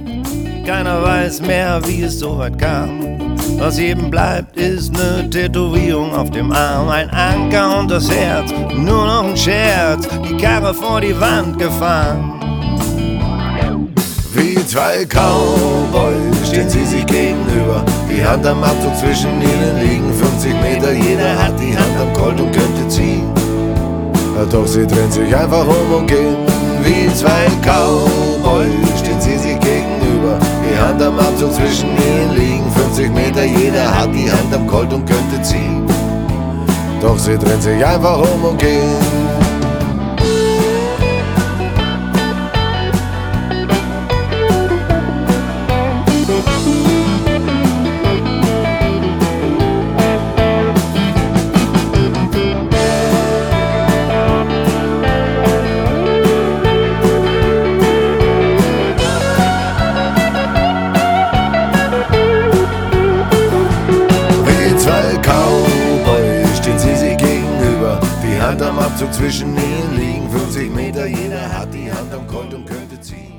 Keiner weiß mehr, wie es so weit kam. Was jedem bleibt, ist ne Tätowierung auf dem Arm. Ein Anker und das Herz, nur noch ein Scherz, die Karre vor die Wand gefahren. Wie zwei Cowboys stehen sie sich gegenüber, die Hand am Abzug, zwischen ihnen liegen 50 Meter. Jeder hat die Hand am Colt und könnte ziehen, doch sie drehen sich einfach um und gehen. Wie zwei Cowboys stehen sie sich gegenüber, die Hand am Abzug, zwischen ihnen liegen 50 Meter. Jeder hat die Hand am Colt und könnte ziehen, doch sie drehen sich einfach um und gehen. Hand am Abzug, zwischen ihnen liegen 50 Meter. Jeder hat die Hand am Colt und könnte ziehen.